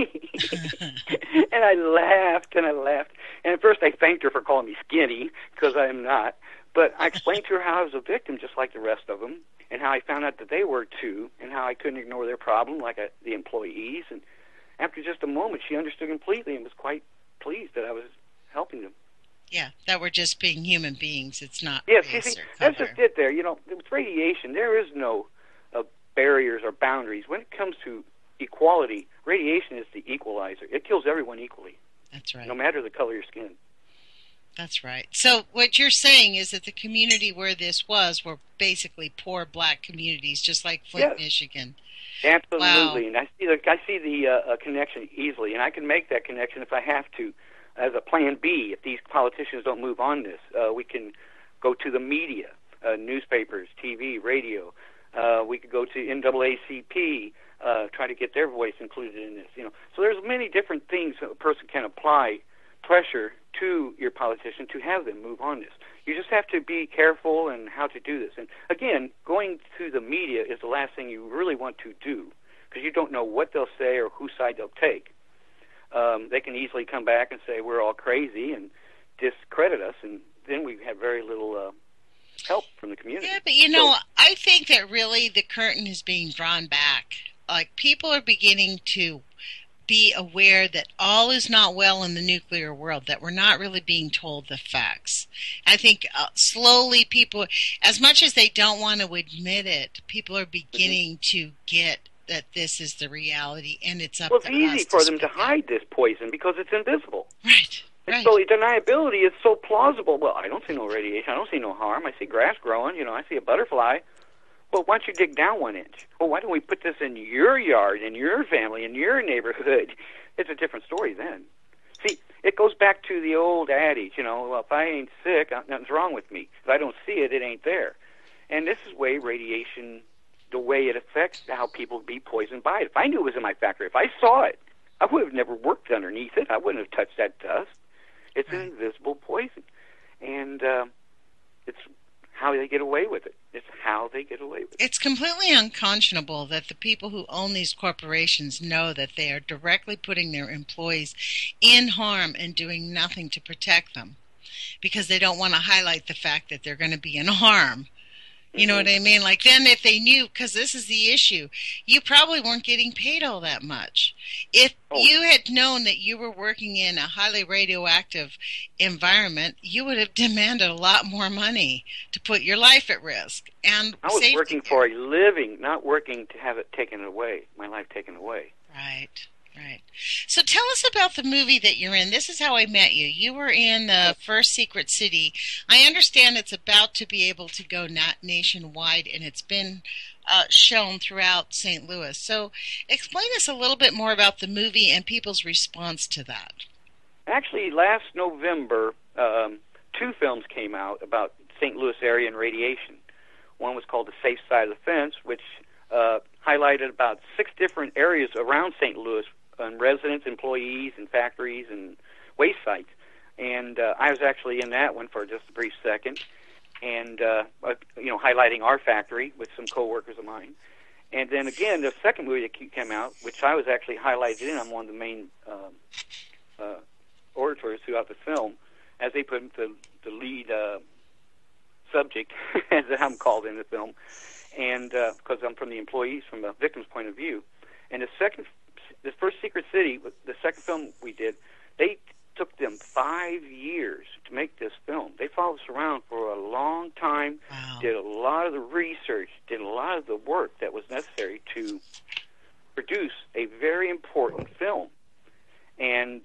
And I laughed and I laughed. And at first I thanked her for calling me skinny, because I am not. But I explained to her how I was a victim just like the rest of them, and how I found out that they were too, and how I couldn't ignore their problem like the employees. And after just a moment, she understood completely and was quite pleased that I was helping them. Yeah, that we're just being human beings. It's not. Yes, you see, that's just it there. You know, with radiation, there is no barriers or boundaries. When it comes to equality, radiation is the equalizer. It kills everyone equally. That's right. No matter the color of your skin. That's right. So what you're saying is that the community where this was were basically poor black communities, just like Flint, yes. Michigan. Absolutely. Wow. And I see the connection easily, and I can make that connection if I have to, as a plan B. If these politicians don't move on this, we can go to the media, newspapers, TV, radio. We could go to NAACP, try to get their voice included in this. You know, so there's many different things a person can apply pressure to your politician to have them move on this. You just have to be careful in how to do this. And again, going to the media is the last thing you really want to do, because you don't know what they'll say or whose side they'll take. They can easily come back and say we're all crazy and discredit us, and then we have very little help from the community. Yeah, but you know, I think that really the curtain is being drawn back. Like, people are beginning to be aware that all is not well in the nuclear world, that we're not really being told the facts. I think slowly people, as much as they don't want to admit it, people are beginning to get that this is the reality, and it's up to us. Well, it's easy for them to hide this poison because it's invisible. Right. And so deniability is so plausible. Well, I don't see no radiation. I don't see no harm. I see grass growing. You know, I see a butterfly. Well, why don't you dig down 1 inch? Well, why don't we put this in your yard, in your family, in your neighborhood? It's a different story then. See, it goes back to the old adage, you know, well, if I ain't sick, nothing's wrong with me. If I don't see it, it ain't there. And this is way radiation, the way it affects how people be poisoned by it. If I knew it was in my factory, if I saw it, I would have never worked underneath it. I wouldn't have touched that dust. It's an invisible poison. And it's how they get away with it. It's how they get away with it. It's completely unconscionable that the people who own these corporations know that they are directly putting their employees in harm and doing nothing to protect them, because they don't want to highlight the fact that they're going to be in harm. You know what I mean? Like, then if they knew, because this is the issue, you probably weren't getting paid all that much. If you had known that you were working in a highly radioactive environment, you would have demanded a lot more money to put your life at risk. And I was working for a living, not working to have it taken away, my life taken away. Right. Right. So tell us about the movie that you're in. This is how I met you. You were in the first Secret City. I understand it's about to be able to go nationwide, and it's been shown throughout St. Louis. So explain us a little bit more about the movie and people's response to that. Actually, last November, 2 films came out about St. Louis area and radiation. One was called The Safe Side of the Fence, which highlighted about 6 different areas around St. Louis, and residents, employees, and factories, and waste sites. And I was actually in that one for just a brief second, and highlighting our factory with some coworkers of mine. And then again, the second movie that came out, which I was actually highlighted in, I'm one of the main orators throughout the film, as they put the lead subject, as I'm called in the film, and because I'm from the employees, from the victim's point of view. And the first Secret City, the second film we did, they took them 5 years to make this film. They followed us around for a long time, did a lot of the research, did a lot of the work that was necessary to produce a very important film. And,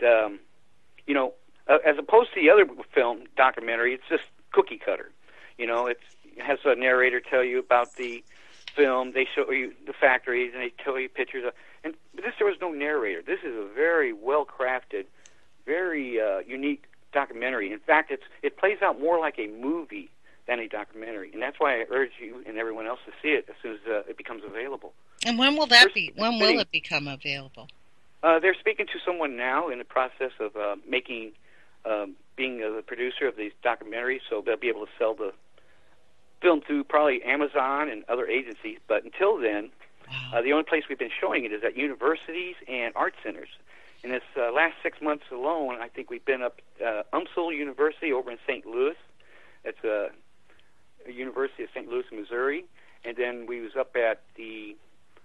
as opposed to the other film documentary, it's just cookie cutter. It has a narrator tell you about the film. They show you the factories, and they tell you pictures. But there was no narrator. This is a very well-crafted, very unique documentary. In fact, it plays out more like a movie than a documentary, and that's why I urge you and everyone else to see it as soon as it becomes available. And when will that be? When will it become available? They're speaking to someone now in the process of being the producer of these documentaries, so they'll be able to sell the film through probably Amazon and other agencies. But until then, the only place we've been showing it is at universities and art centers. In this last 6 months alone, I think we've been up UMSL University over in St. Louis. That's a University of St. Louis, Missouri. And then we was up at the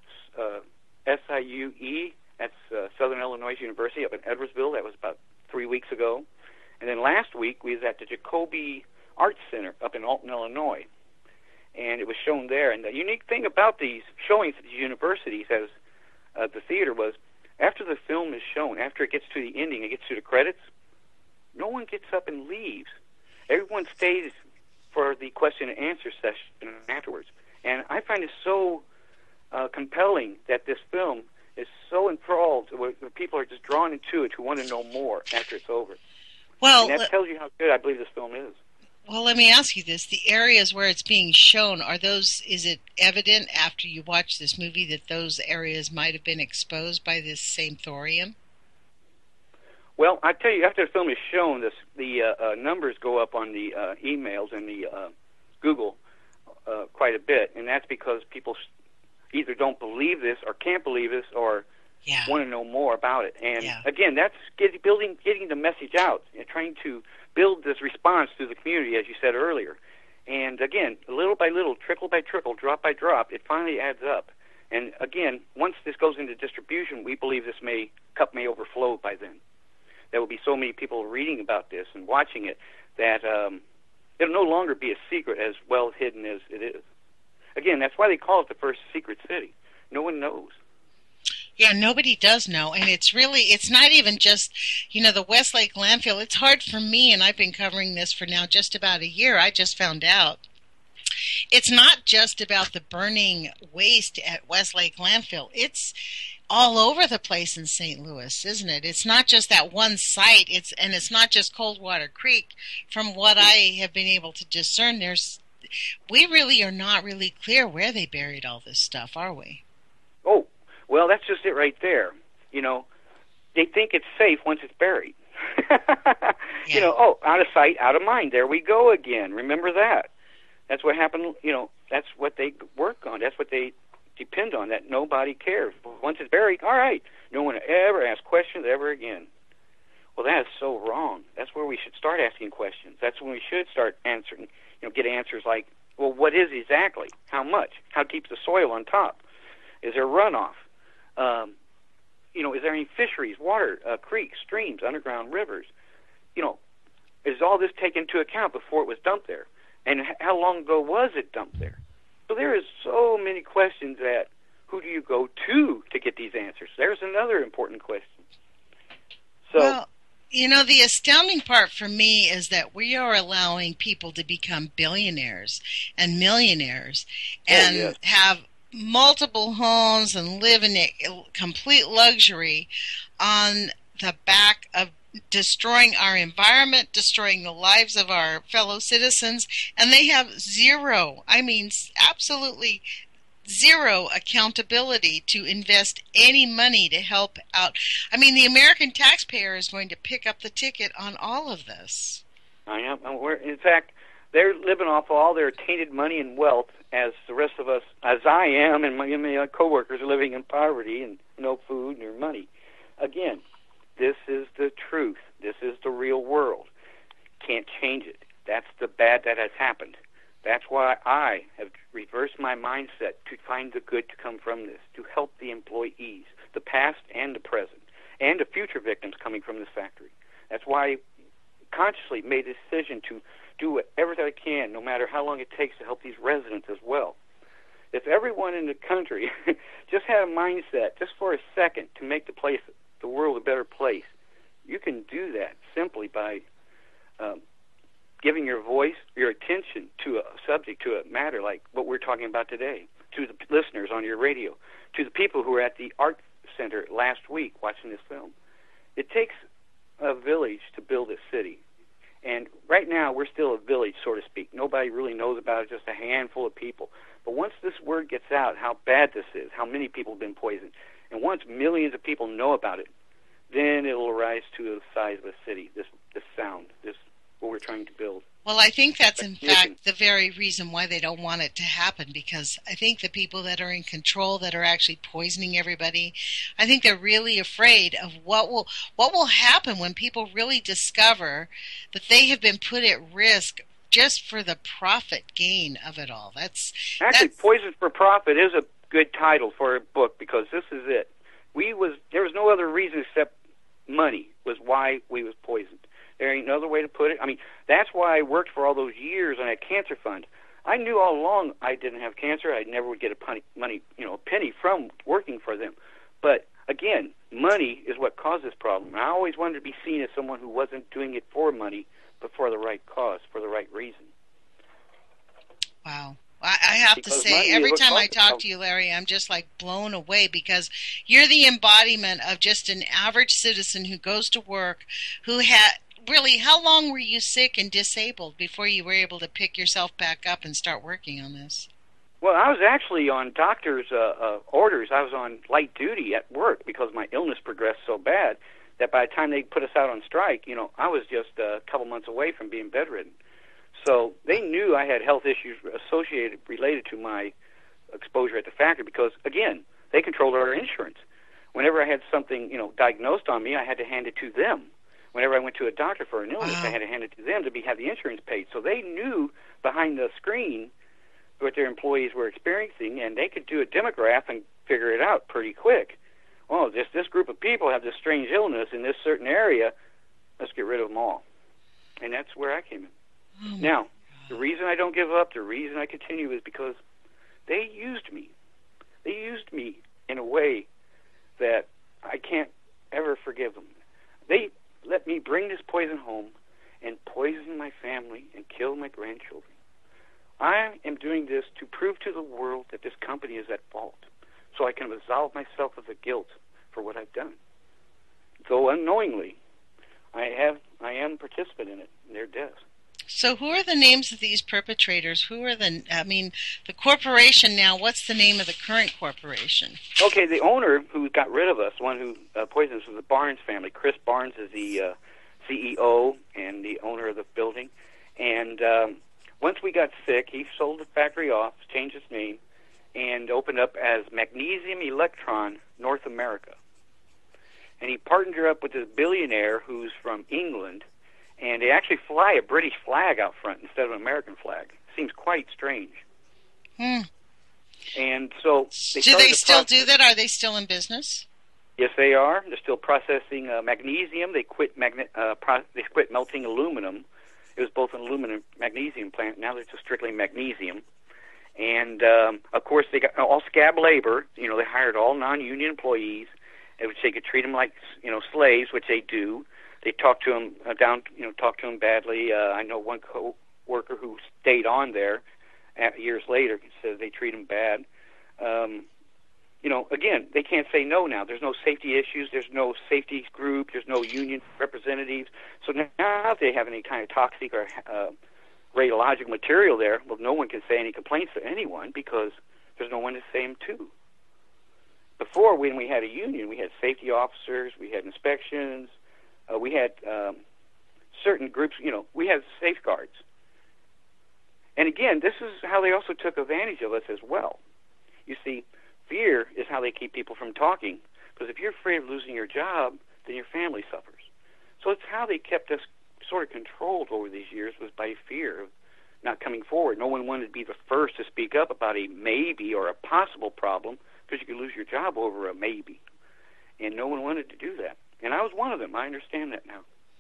SIUE, that's Southern Illinois University up in Edwardsville. That was about 3 weeks ago. And then last week we was at the Jacoby Arts Center up in Alton, Illinois. And it was shown there. And the unique thing about these showings at these universities as the theater was, after the film is shown, after it gets to the ending, it gets to the credits, no one gets up and leaves. Everyone stays for the question and answer session afterwards. And I find it so compelling that this film is so enthralled, where people are just drawn into it, who want to know more after it's over. Well, and that tells you how good I believe this film is. Well, let me ask you this. The areas where it's being shown, is it evident after you watch this movie that those areas might have been exposed by this same thorium? Well, I tell you, after the film is shown, the numbers go up on the emails and the Google quite a bit, and that's because people either don't believe this or can't believe this or want to know more about it. And again, that's getting the message out and trying to build this response to the community, as you said earlier. And again, little by little, trickle by trickle, drop by drop, it finally adds up. And again, once this goes into distribution, we believe this cup may overflow by then. There will be so many people reading about this and watching it that it'll no longer be a secret as well hidden as it is. Again, that's why they call it the first secret city. No one knows. Yeah, nobody does know, and it's not even just, the Westlake landfill. It's hard for me, and I've been covering this for now just about a year. I just found out. It's not just about the burning waste at Westlake landfill. It's all over the place in St. Louis, isn't it? It's not just that one site. It's not just Coldwater Creek. From what I have been able to discern, we really are not really clear where they buried all this stuff, are we? Oh, well, that's just it right there. They think it's safe once it's buried. Out of sight, out of mind. There we go again. Remember that. That's what happened. That's what they work on. That's what they depend on, that nobody cares. Once it's buried, all right, no one ever asks questions ever again. Well, that is so wrong. That's where we should start asking questions. That's when we should start answering, get answers like, well, what is exactly? How much? How deep is the soil on top? Is there runoff? Is there any fisheries, water, creeks, streams, underground rivers? Is all this taken into account before it was dumped there? And how long ago was it dumped there? So there is so many questions that who do you go to get these answers? There's another important question. So, well, the astounding part for me is that we are allowing people to become billionaires and millionaires and have multiple homes and live in complete luxury on the back of destroying our environment, destroying the lives of our fellow citizens, and they have absolutely zero accountability to invest any money to help out. The American taxpayer is going to pick up the ticket on all of this. I am. In fact, they're living off all their tainted money and wealth, as the rest of us, as I am, and my coworkers are living in poverty and no food nor money. Again, this is the truth. This is the real world. Can't change it. That's the bad that has happened. That's why I have reversed my mindset to find the good to come from this, to help the employees, the past and the present, and the future victims coming from this factory. That's why I consciously made the decision to do whatever that I can, no matter how long it takes, to help these residents as well. If everyone in the country just had a mindset, just for a second, to make the world a better place, you can do that simply by giving your voice, your attention to a subject, to a matter like what we're talking about today, to the listeners on your radio, to the people who were at the art center last week watching this film. It takes a village to build a city. And right now, we're still a village, so to speak. Nobody really knows about it, just a handful of people. But once this word gets out, how bad this is, how many people have been poisoned, and once millions of people know about it, then it will rise to the size of a city, this sound, what we're trying to build. Well, I think that's, in fact, the very reason why they don't want it to happen, because I think the people that are in control, that are actually poisoning everybody, I think they're really afraid of what will happen when people really discover that they have been put at risk just for the profit gain of it all. Actually, Poison for Profit is a good title for a book, because this is it. There was no other reason except money was why we was poisoned. There ain't no other way to put it. I mean, that's why I worked for all those years on that cancer fund. I knew all along I didn't have cancer. I never would get a penny from working for them. But again, money is what caused this problem. And I always wanted to be seen as someone who wasn't doing it for money, but for the right cause, for the right reason. Wow. I have to say, every time I talk to you, Larry, I'm just like blown away, because you're the embodiment of just an average citizen who goes to work, who had really, how long were you sick and disabled before you were able to pick yourself back up and start working on this? Well, I was actually on doctor's orders. I was on light duty at work because my illness progressed so bad that by the time they put us out on strike, I was just a couple months away from being bedridden. So they knew I had health issues related to my exposure at the factory because, again, they controlled our insurance. Whenever I had something, diagnosed on me, I had to hand it to them. Whenever I went to a doctor for an illness, I had to hand it to them to have the insurance paid. So they knew behind the screen what their employees were experiencing, and they could do a demograph and figure it out pretty quick. Oh, this group of people have this strange illness in this certain area. Let's get rid of them all. And that's where I came in. Now, the reason I don't give up, the reason I continue is because they used me. They used me in a way that I can't ever forgive them. They let me bring this poison home and poison my family and kill my grandchildren. I am doing this to prove to the world that this company is at fault, so I can absolve myself of the guilt for what I've done. Though unknowingly, I am a participant in it, in their deaths. So who are the names of these perpetrators? The corporation now, what's the name of the current corporation? Okay, the owner who got rid of us, the one who poisoned us, was the Barnes family. Chris Barnes is the CEO and the owner of the building. And once we got sick, he sold the factory off, changed its name, and opened up as Magnesium Electron North America. And he partnered up with this billionaire who's from England, and they actually fly a British flag out front instead of an American flag. Seems quite strange. And so do they still do that? Are they still in business? Yes, they are. They're still processing magnesium. They quit melting aluminum. It was both an aluminum and magnesium plant. Now they're just strictly magnesium. And of course, they got all scab labor. They hired all non-union employees, which they could treat them like slaves, which they do. They talk to him talk to him badly. I know one co-worker who stayed on there years later says they treat him bad. Again, they can't say no now. There's no safety issues. There's no safety group. There's no union representatives. So now if they have any kind of toxic or radiological material there, well, no one can say any complaints to anyone because there's no one to say them to. Before, when we had a union, we had safety officers, we had inspections, we had certain groups, we had safeguards. And again, this is how they also took advantage of us as well. You see, fear is how they keep people from talking, because if you're afraid of losing your job, then your family suffers. So it's how they kept us sort of controlled over these years, was by fear of not coming forward. No one wanted to be the first to speak up about a maybe or a possible problem, because you could lose your job over a maybe. And no one wanted to do that. And I was one of them. I understand that now.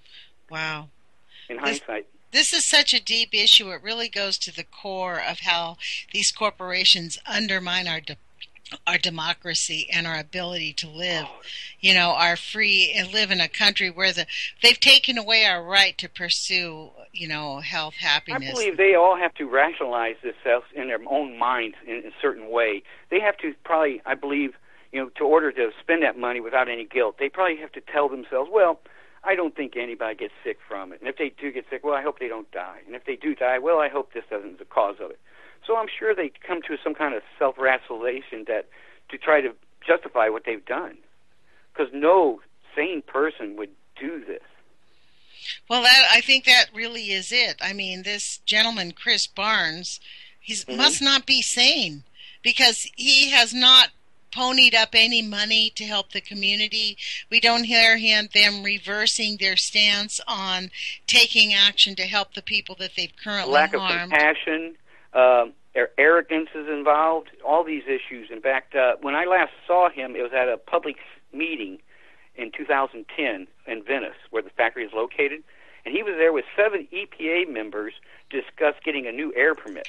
Wow. in hindsight. This is such a deep issue. It really goes to the core of how these corporations undermine our democracy and our ability to live, our free and live in a country where they've taken away our right to pursue, health, happiness. I believe they all have to rationalize this in their own minds in a certain way. They have to probably, I believe, to order to spend that money without any guilt, they probably have to tell themselves, well, I don't think anybody gets sick from it. And if they do get sick, well, I hope they don't die. And if they do die, well, I hope this isn't the cause of it. So I'm sure they come to some kind of self-rationalization to try to justify what they've done. Because no sane person would do this. Well, I think that really is it. I mean, this gentleman, Chris Barnes, he must not be sane because he has not ponied up any money to help the community. We don't hear them reversing their stance on taking action to help the people that they've currently harmed. Lack of compassion, arrogance is involved, all these issues. In fact, when I last saw him, it was at a public meeting in 2010 in Venice, where the factory is located, and he was there with 7 EPA members to discuss getting a new air permit.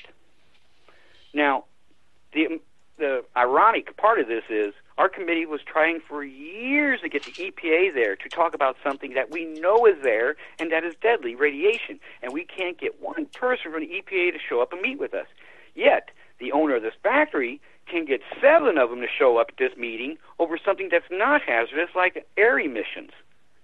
Now, the ironic part of this is our committee was trying for years to get the EPA there to talk about something that we know is there and that is deadly, radiation, and we can't get one person from the EPA to show up and meet with us. Yet, the owner of this factory can get 7 of them to show up at this meeting over something that's not hazardous, like air emissions.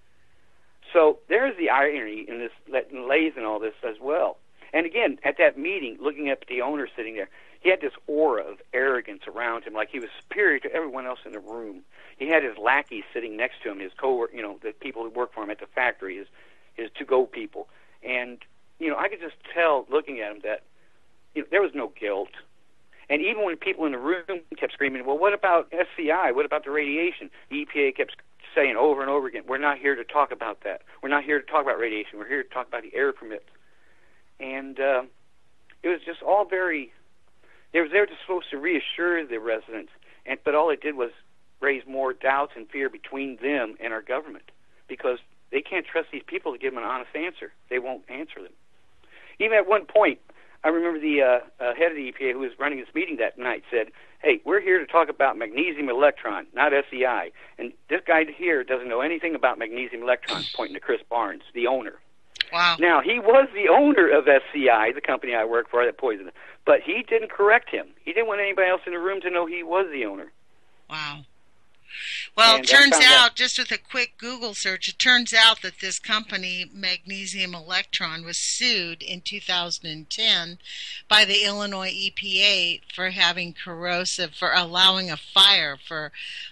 So there's the irony in this, lays in all this as well. And again, at that meeting, looking at the owner sitting there, he had this aura of arrogance around him, like he was superior to everyone else in the room. He had his lackeys sitting next to him, his the people who work for him at the factory, his to-go people. And, I could just tell, looking at him, that there was no guilt. And even when people in the room kept screaming, well, what about SCI? What about the radiation? The EPA kept saying over and over again, we're not here to talk about that. We're not here to talk about radiation. We're here to talk about the air permits. And it was just all very... They were there supposed to reassure the residents, but all it did was raise more doubts and fear between them and our government, because they can't trust these people to give them an honest answer. They won't answer them. Even at one point, I remember the head of the EPA who was running this meeting that night said, hey, we're here to talk about magnesium electron, not SEI. And this guy here doesn't know anything about magnesium electron, pointing to Chris Barnes, the owner. Wow. Now, he was the owner of SCI, the company I work for that poisoned him, but he didn't correct him. He didn't want anybody else in the room to know he was the owner. Wow. Well, it turns out, just with a quick Google search, it turns out that this company, Magnesium Electron, was sued in 2010 by the Illinois EPA for having for allowing a fire, for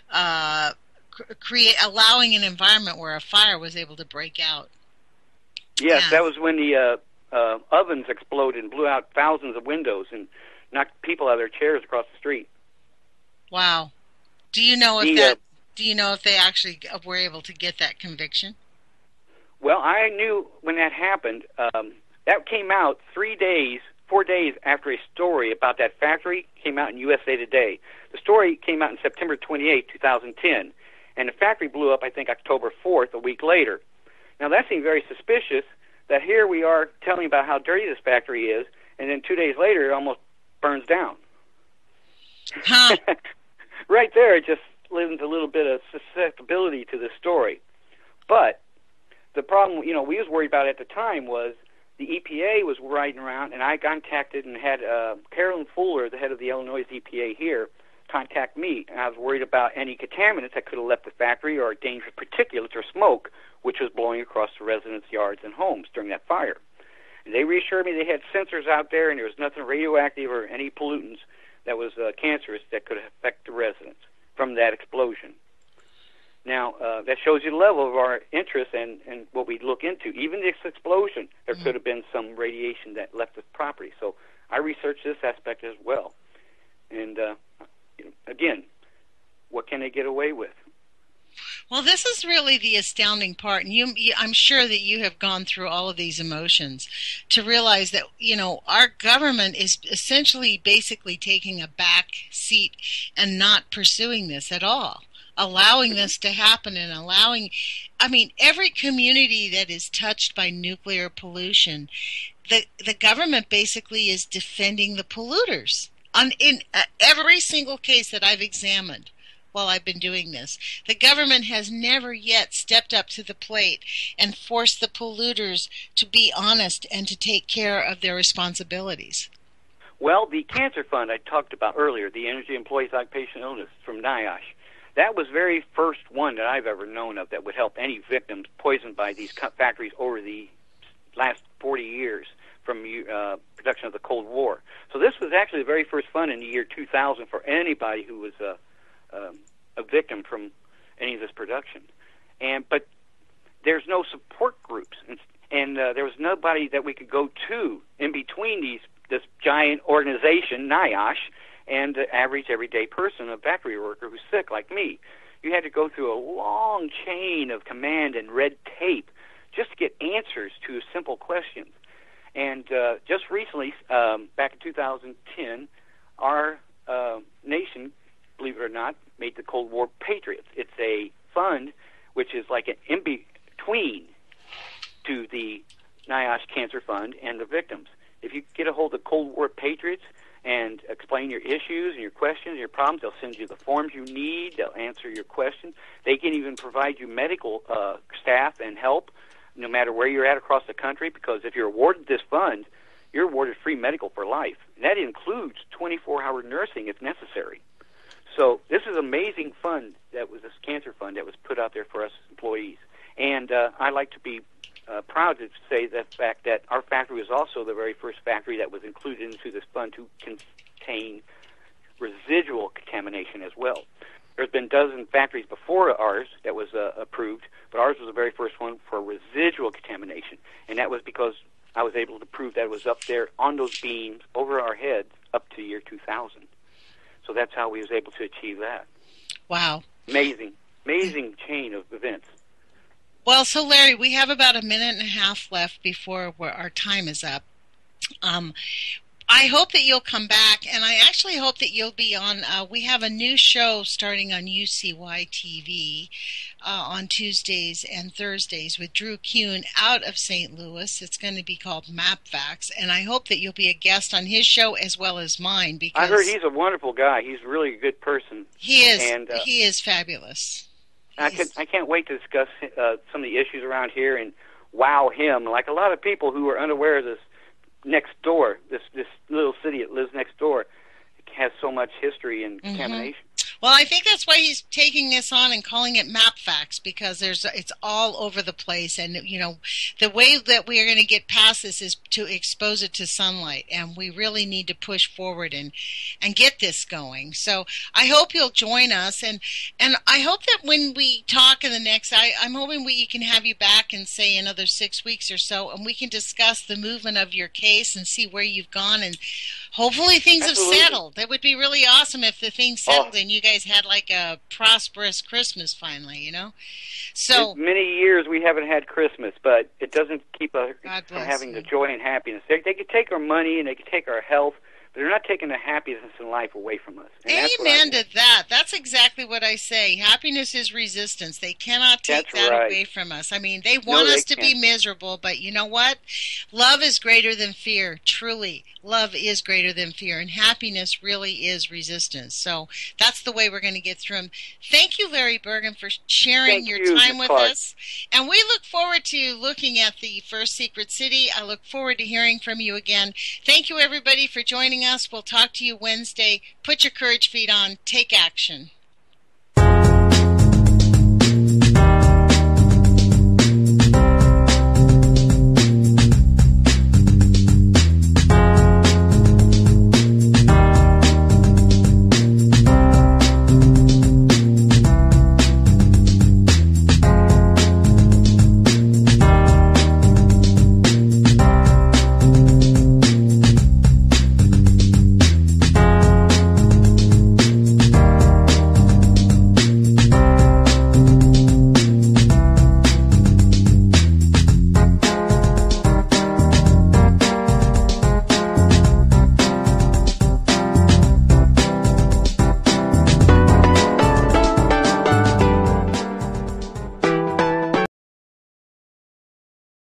allowing an environment where a fire was able to break out. Yes, yeah. That was when the ovens exploded and blew out thousands of windows and knocked people out of their chairs across the street. Wow. Do you know if they actually were able to get that conviction? Well, I knew when that happened. That came out 4 days after a story about that factory came out in USA Today. The story came out on September 28, 2010, and the factory blew up, I think, October 4th, a week later. Now, that seemed very suspicious, that here we are telling about how dirty this factory is, and then 2 days later it almost burns down. Huh. Right there, it just lends a little bit of susceptibility to the story. But the problem, we was worried about at the time was the EPA was riding around, and I contacted and had Carolyn Fuller, the head of the Illinois EPA here, contact me. And I was worried about any contaminants that could have left the factory or dangerous particulates or smoke, which was blowing across the residents' yards and homes during that fire. And they reassured me they had sensors out there and there was nothing radioactive or any pollutants that was cancerous that could affect the residents from that explosion. Now, that shows you the level of our interest and what we look into. Even this explosion, there could have been some radiation that left the property. So I researched this aspect as well. And, again, what can they get away with? Well, this is really the astounding part, and I'm sure that you have gone through all of these emotions to realize that, our government is essentially basically taking a back seat and not pursuing this at all, allowing this to happen and I mean, every community that is touched by nuclear pollution, the government basically is defending the polluters. In every single case that I've examined while I've been doing this, the government has never yet stepped up to the plate and forced the polluters to be honest and to take care of their responsibilities. Well, the Cancer Fund I talked about earlier, the Energy Employees Occupational Illness from NIOSH, that was very first one that I've ever known of that would help any victims poisoned by these factories over the last 40 years from production of the Cold War. So this was actually the very first fund in the year 2000 for anybody who was a victim from any of this production. But there's no support groups, and there was nobody that we could go to in between this giant organization, NIOSH, and the average everyday person, a factory worker who's sick like me. You had to go through a long chain of command and red tape just to get answers to simple questions. And just recently, back in 2010, our nation, believe it or not, made the Cold War Patriots. It's a fund which is like an in-between to the NIOSH Cancer Fund and the victims. If you get a hold of Cold War Patriots and explain your issues and your questions and your problems, they'll send you the forms you need. They'll answer your questions. They can even provide you medical staff and help no matter where you're at across the country, because if you're awarded this fund, you're awarded free medical for life. And that includes 24-hour nursing if necessary. So this is an amazing fund that was this cancer fund that was put out there for us employees. And I like to be proud to say the fact that our factory was also the very first factory that was included into this fund to contain residual contamination as well. There's been dozen factories before ours that was approved, but ours was the very first one for residual contamination. And that was because I was able to prove that it was up there on those beams over our heads up to the year 2000. So that's how we was able to achieve that. Wow. Amazing chain of events. Well, so Larry, we have about a minute and a half left before our time is up. I hope that you'll come back, and I actually hope that you'll be on. We have a new show starting on UCY TV on Tuesdays and Thursdays with Drew Kuhn out of St. Louis. It's going to be called MapFacts, and I hope that you'll be a guest on his show as well as mine. Because I heard he's a wonderful guy. He's really a good person. He is. And he is fabulous. I can't wait to discuss some of the issues around here and wow him. Like a lot of people who are unaware of this next door, this little city that lives next door, has so much history and contamination. Well, I think that's why he's taking this on and calling it MapFacts, because it's all over the place. And, you know, the way that we are going to get past this is to expose it to sunlight. And we really need to push forward and get this going. So I hope you'll join us. And I hope that when we talk in the next, I'm hoping we can have you back in, say, another 6 weeks or so, and we can discuss the movement of your case and see where you've gone. And hopefully things Absolutely. have settled. That would be really awesome if the things settled and you guys had like a prosperous Christmas finally, you know? So in many years we haven't had Christmas, but it doesn't keep us from having the joy and happiness. They could take our money and they could take our health, but they're not taking the happiness in life away from us. And amen to that. That's exactly what I say. Happiness is resistance. They cannot take that away from us. I mean, they want us to be miserable, but you know what? Love is greater than fear. Truly, love is greater than fear, and happiness really is resistance. So that's the way we're going to get through them. Thank you, Larry Bergen, for sharing your time with us. And we look forward to looking at the first secret city. I look forward to hearing from you again. Thank you, everybody, for joining us. We'll talk to you Wednesday. Put your courage feet on. Take action.